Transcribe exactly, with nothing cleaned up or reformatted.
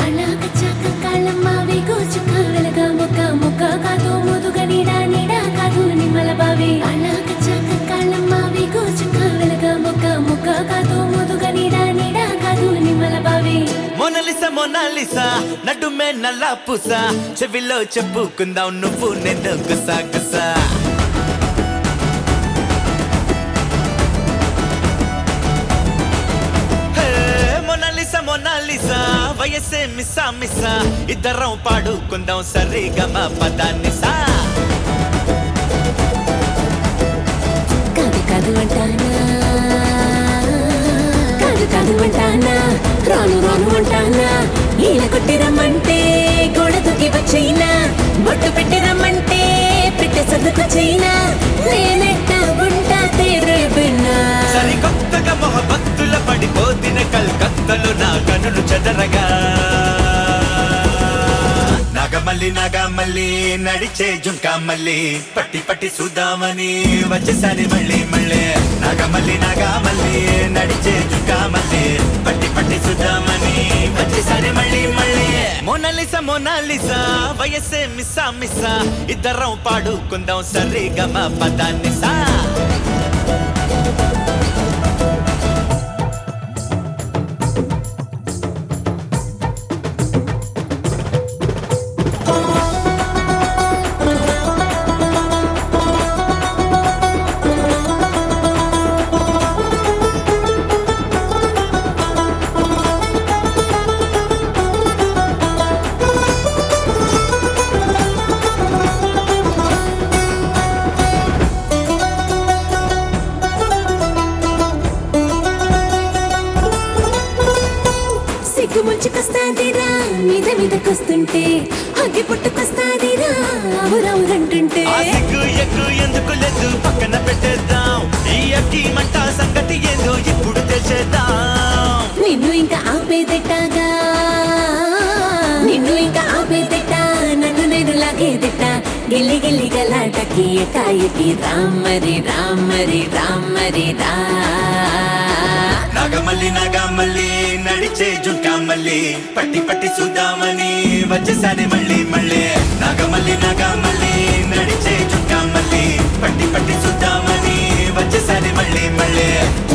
అలాగ చాక కాళ్ళమ్మ వేగోచుక వెలగ మొక్క మొక్క కాదు ముదుగ నీడ నీడ కాదు నిమ్మల బావి అలాగ చాక కాళ్ళమ్మ వేగోచుక వెలగ మొక్క మొక్క కాదు ముదుగ నీడ నీడ కాదు నిమ్మల బావి మోనాలిసా మోనాలిసా నడుమే నల్ల పూస చెవిలో చెప్పుకుందాం నువ్వు నేను గుసా గుసా మోనాలిసా మోనాలిసా వయసే మిస్సా మిస్సా ఇద్దరం పాడుకుందాం సరిగమ పదానిసా కాదు కాదు అంటానా కాదు కాదు అంటానా రాను రాను అంటానా ఈల కొట్టి రమ్మంటే గోడ దూకి వచ్చైనా బొట్టు పెట్టి రమ్మంటే పెట్టె సర్దుకొచ్చైనా నేనెట్ట ఉంటా తేరేబిన్నా సరికొత్తగా మొహబత్తుల పడిపోతిన కల్కత్తలో నా కనులు చెదరగా నాగమల్లి నాగమల్లి నడిచే జుంకా మల్లి పట్టి పట్టి చూద్దామని వచ్చేసారి మళ్ళీ మళ్ళీ నాగమల్లి నాగమల్లి నడిచే జుంకా మల్లి పట్టి పట్టి చూద్దామని వచ్చేసారి మళ్ళీ మళ్ళీ మోనాలిసా మోనాలిసా వయసే మిస్సా మిస్సా ఇద్దరం పాడుకుందాం సరిగమ పదానిసా సిగ్గు ముంచుకొస్తాదిరా మీద మీదకొస్తుంటే అగ్గి పుట్టుకొస్తాదిరా అవురవురంటుంటే ఆ సిగ్గు ఎగ్గు ఎందుకు లేదు పక్కన పెట్టేద్దాం ఈ అగ్గి మంట సంగతి ఏందో ఇప్పుడు తెలిసేద్దాం నిన్ను ఇంకా ఆపేదెట్టాగా నిన్ను ఇంకా ఆపేదెట్ట నన్ను నేను లాగేదెట్ట గిల్లి గిల్లి గలాటకి ఎకాయకి రామ్మరి రామ్మరి రామ్మరి రా నాగమల్లి నాగమల్లి నడిచే జుంకా మల్లి పట్టి పట్టి చూద్దామని వచ్చేసారి మళ్ళీ మళ్ళీ నాగమల్లి నాగమల్లి నడిచే జుంకా మల్లి పట్టి పట్టి చూద్దామని వచ్చేసారి మళ్ళీ మళ్ళీ